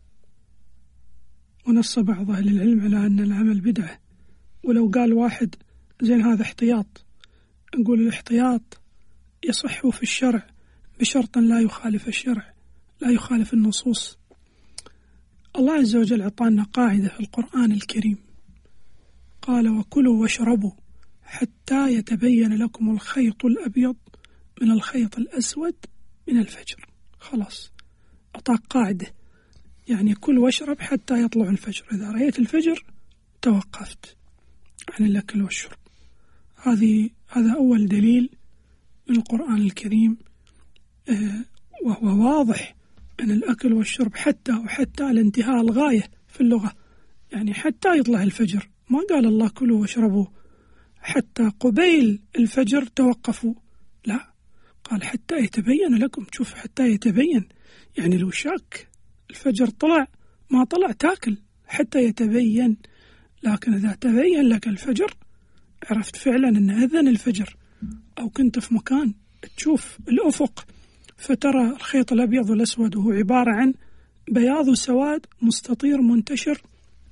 ونص بعض أهل العلم على أن العمل بدعة. ولو قال واحد زين هذا احتياط، نقول الاحتياط يصح في الشرع بشرط لا يخالف الشرع، لا يخالف النصوص. الله عز وجل أعطانا قاعدة في القرآن الكريم، قال: وكلوا واشربوا حتى يتبين لكم الخيط الأبيض من الخيط الأسود من الفجر. خلاص، أعطاك قاعدة، يعني كل واشرب حتى يطلع الفجر، إذا رأيت الفجر توقفت عن الأكل والشرب. هذه هذا أول دليل من القرآن الكريم، آه وهو واضح أن الأكل والشرب حتى وحتى على انتهاء الغاية في اللغة، يعني حتى يطلع الفجر. ما قال الله كلوا واشربوا حتى قبيل الفجر توقفوا، لا، قال حتى يتبين لكم. شوف، حتى يتبين، يعني لو شاك الفجر طلع ما طلع تاكل حتى يتبين. لكن إذا تبين لك الفجر عرفت فعلا أن أذن الفجر، أو كنت في مكان تشوف الأفق فترى الخيط الأبيض والأسود، وهو عبارة عن بياض وسواد مستطير منتشر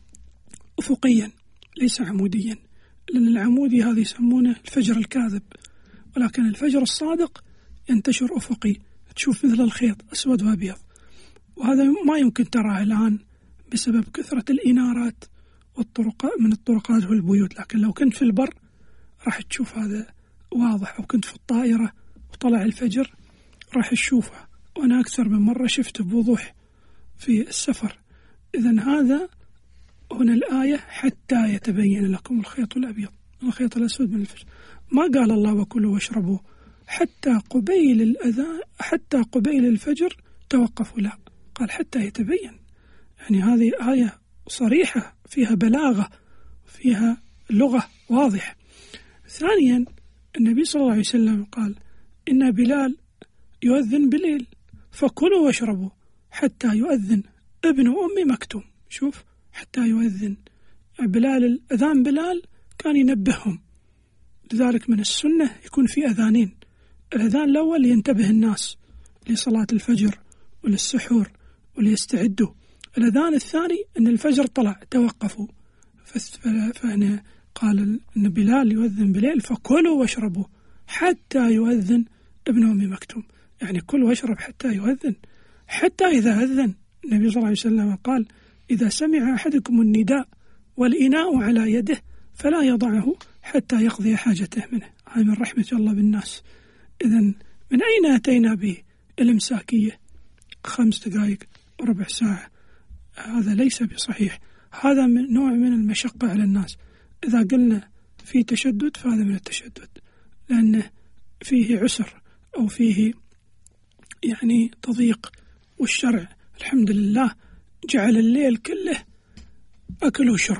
أفقيا ليس عموديا، لأن العمودي هذا يسمونه الفجر الكاذب، ولكن الفجر الصادق ينتشر أفقي، تشوف مثل الخيط أسود وأبيض. وهذا ما يمكن تراه الآن بسبب كثرة الإنارات والطرق من الطرقات والبيوت، لكن لو كنت في البر راح تشوف هذا واضح، أو كنت في الطائرة وطلع الفجر راح تشوفه. وأنا أكثر من مرة شفته بوضوح في السفر. إذن هذا هنا الآية حتى يتبين لكم الخيط الأبيض من الخيط الأسود من الفجر. ما قال الله وكلوا واشربوا حتى قبيل الأذان، حتى قبيل الفجر توقفوا، لا، قال حتى يتبين. يعني هذه آية صريحة فيها بلاغة، فيها لغة واضحة. ثانيا، النبي صلى الله عليه وسلم قال: إن بلال يؤذن بالليل فكلوا واشربوا حتى يؤذن ابن أم مكتوم. شوف، حتى يؤذن بلال، الأذان بلال كان ينبههم. لذلك من السنة يكون في أذانين، الأذان الأول ينتبه الناس لصلاة الفجر وللسحور وليستعدوا، الأذان الثاني أن الفجر طلع توقفوا. فأنا قال أن بلال يؤذن بالليل فكلوا واشربوا حتى يؤذن ابن أم مكتوم، يعني كل واشرب حتى يؤذن. حتى إذا أذن النبي صلى الله عليه وسلم قال: إذا سمع أحدكم النداء والإناء على يده فلا يضعه حتى يقضي حاجته منه. هذا من رحمة الله بالناس. إذن من أين أتينا بالإمساكية خمس دقائق وربع ساعة؟ هذا ليس بصحيح، هذا من نوع من المشقة على الناس. إذا قلنا في تشدد فهذا من التشدد، لأنه فيه عسر أو فيه يعني تضييق. والشرع الحمد لله جعل الليل كله أكل وشرب،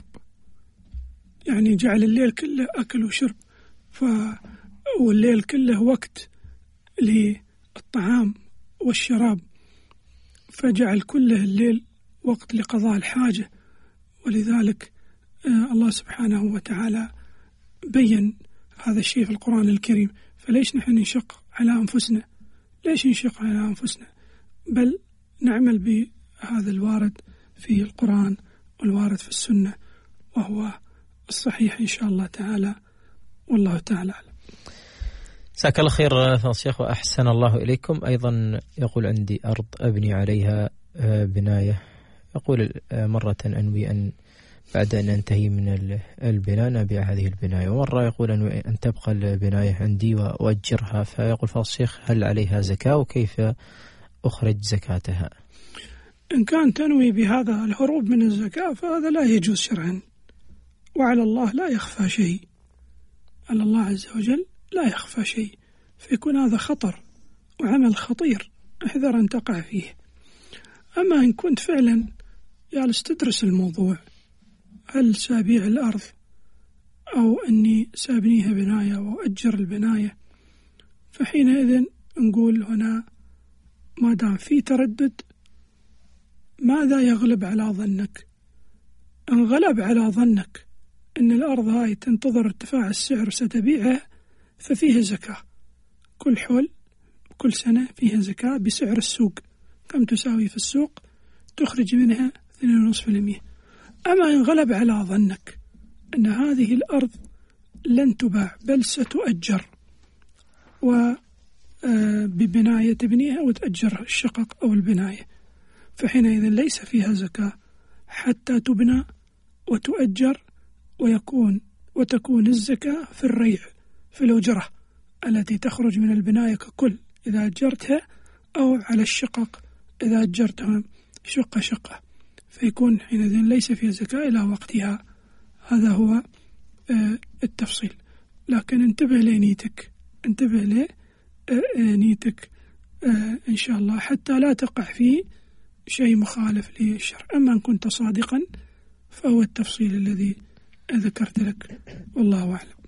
يعني جعل الليل كله أكل وشرب، ف... والليل كله وقت للطعام والشراب، فجعل كله الليل وقت لقضاء الحاجة. ولذلك الله سبحانه وتعالى بين هذا الشيء في القرآن الكريم. فليش نحن نشق على أنفسنا؟ ليش نشق على أنفسنا؟ بل نعمل بهذا الوارد في القرآن والوارد في السنة، وهو الصحيح إن شاء الله تعالى. والله تعالى أعلم. جزاك الله خير فضيلة الشيخ وأحسن الله إليكم. أيضا يقول عندي أرض أبني عليها بناية، يقول مرة أنوي أن بعد أن أنتهي من البناء نبيع هذه البناية، ومرة يقول أنوي أن تبقى البناية عندي وأؤجرها، فيقول فضيلة الشيخ هل عليها زكاة وكيف أخرج زكاتها؟ إن كان تنوي بهذا الهروب من الزكاة فهذا لا يجوز شرعا، وعلى الله لا يخفى شيء، على الله عز وجل لا يخفى شيء، فيكون هذا خطر وعمل خطير احذر أن تقع فيه. أما إن كنت فعلا جالس تدرس الموضوع، هل سأبيع الأرض أو أني سأبنيها بناية وأجر البناية، فحينئذ نقول هنا ما دام في تردد ماذا يغلب على ظنك؟ إن غلب على ظنك أن الأرض هاي تنتظر ارتفاع السعر ستبيعها ففيها زكاة، كل حول كل سنة فيها زكاة بسعر السوق، كم تساوي في السوق تخرج منها اثنين فاصلة خمسة بالمئة. أما إن غلب على ظنك أن هذه الأرض لن تباع بل ستؤجر وببناية تبنيها وتأجر الشقق أو البناية، فحينئذ ليس فيها زكاة حتى تبنى وتؤجر ويكون وتكون الزكاة في الريع في الأجرة التي تخرج من البناية ككل إذا أجرتها، أو على الشقق إذا أجرتها شقة شقة، فيكون حينئذ ليس فيها زكاة إلى وقتها. هذا هو التفصيل. لكن انتبه لنيتك، انتبه لنيتك إن شاء الله حتى لا تقع في شيء مخالف للشرع. أما إن كنت صادقا فهو التفصيل الذي ذكرت لك، والله أعلم.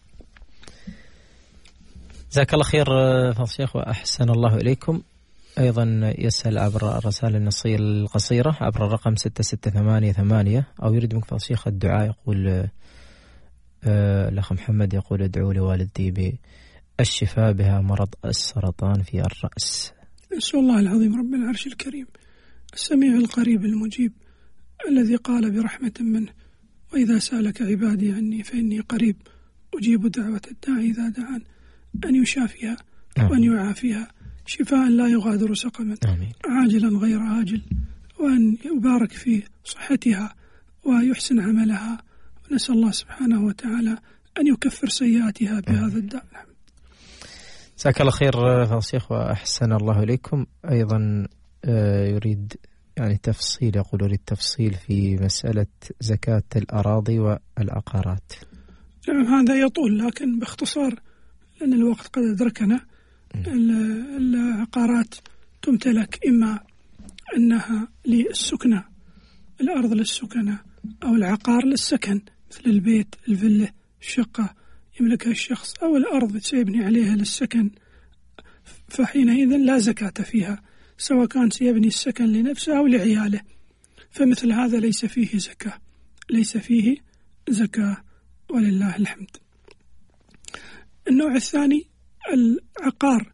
جزاك الله خير فضيلة الشيخ وأحسن الله إليكم. أيضا يسأل عبر الرسائل النصية القصيرة عبر الرقم ستة ستة ثمانية ثمانية، أو يريد منك فضيلة الشيخ الدعاء. يقول آه الأخ محمد يقول ادعوا لوالدي بالشفاء بها مرض السرطان في الرأس. نسأل الله العظيم رب العرش الكريم السميع القريب المجيب الذي قال برحمة منه وإذا سألك عبادي عني فإني قريب أجيب دعوة الداعي إذا دعان، أن يشافيها وأن يعافيها شفاء لا يغادر سقما عاجلا غير آجل، وأن يبارك في صحتها ويحسن عملها، ونسأل الله سبحانه وتعالى أن يكفر سيئاتها بهذا الداء. جزاك الله خير فضيلة الشيخ وأحسن الله إليكم. أيضا يريد يعني تفصيل، يقول يريد تفصيل في مسألة زكاة الأراضي والعقارات. نعم هذا يطول، لكن باختصار لأن الوقت قد أدركنا. العقارات تمتلك إما أنها للسكنة، الأرض للسكنة، أو العقار للسكن مثل البيت، الفيلا، الشقة يملكها الشخص، أو الأرض سيبني عليها للسكن، فحينئذ لا زكاة فيها سواء كان سيبني السكن لنفسه أو لعياله، فمثل هذا ليس فيه زكاة، ليس فيه زكاة ولله الحمد. النوع الثاني العقار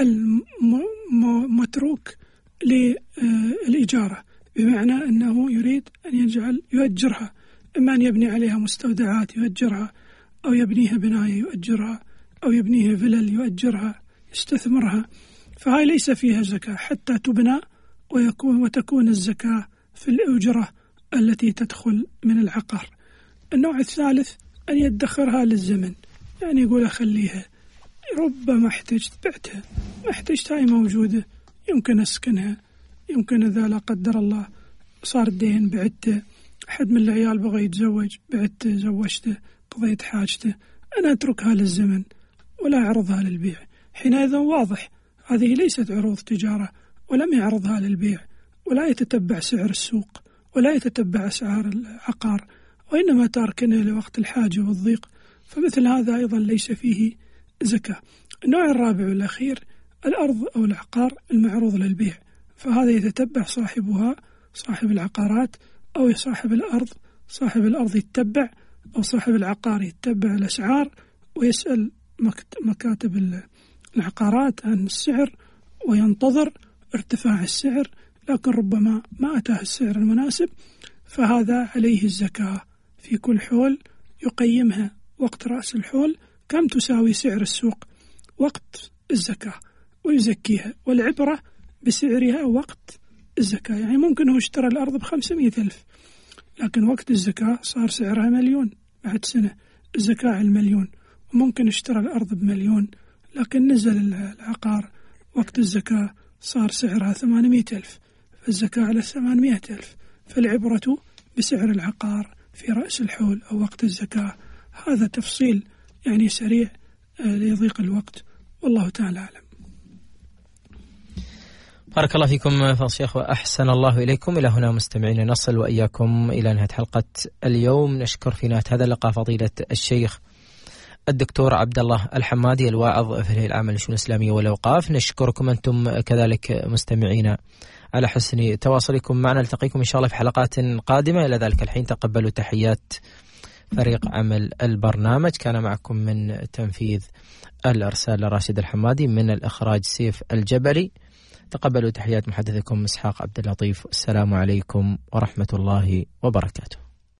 المتروك للإجارة، بمعنى أنه يريد أن يجعل يؤجرها، إما أن يبني عليها مستودعات يؤجرها، أو يبنيها بناية يؤجرها، أو يبنيها فلل يؤجرها يستثمرها، فهاي ليس فيها زكاة حتى تبنى ويكون وتكون الزكاة في الأجرة التي تدخل من العقار. النوع الثالث أن يدخرها للزمن، يعني يقول أخليها ربما احتجت بعتها، ما احتجت هاي موجودة يمكن أسكنها، يمكن إذا لا قدر الله صار دين بعته، أحد من العيال بغى يتزوج بعته زوجته قضيت حاجته، أنا أتركها للزمن ولا أعرضها للبيع. حينئذ واضح هذه ليست عروض تجارة، ولم يعرضها للبيع، ولا يتتبع سعر السوق، ولا يتتبع أسعار العقار، وإنما تاركنها لوقت الحاجة والضيق، فمثل هذا أيضا ليس فيه زكاة. النوع الرابع والأخير الأرض أو العقار المعروض للبيع، فهذا يتتبع صاحبها صاحب العقارات أو صاحب الأرض، صاحب الأرض يتبع أو صاحب العقار يتبع الأسعار ويسأل مكاتب العقارات عن السعر وينتظر ارتفاع السعر، لكن ربما ما أتاه السعر المناسب، فهذا عليه الزكاة في كل حول يقيمها وقت رأس الحول كم تساوي سعر السوق وقت الزكاة ويزكيها، والعبرة بسعرها وقت الزكاة. يعني ممكن هو اشترى الأرض بخمسمائة ألف، لكن وقت الزكاة صار سعرها مليون بعد سنة الزكاة على المليون، وممكن اشترى الأرض بمليون لكن نزل العقار وقت الزكاة صار سعرها ثمانمائة ألف، فالزكاة على ثمانمائة ألف. فالعبرة بسعر العقار في رأس الحول أو وقت الزكاة. هذا تفصيل يعني سريع ليضيق الوقت، والله تعالى أعلم. بارك الله فيكم فضل الشيخ وأحسن الله إليكم. إلى هنا مستمعين نصل وإياكم إلى نهاية حلقة اليوم. نشكر في نهاية هذا اللقاء فضيلة الشيخ الدكتور عبد الله الحمادي الواعظ في الهيئة العامة للشؤون الإسلامية والأوقاف. نشكركم أنتم كذلك مستمعين على حسن تواصلكم معنا. نلتقيكم إن شاء الله في حلقات قادمة. إلى ذلك الحين تقبلوا تحيات فريق عمل البرنامج. كان معكم من تنفيذ الإرسال راشد الحمادي، من الإخراج سيف الجبلي. تقبلوا تحيات محدثكم إسحاق عبد اللطيف. السلام عليكم ورحمة الله وبركاته.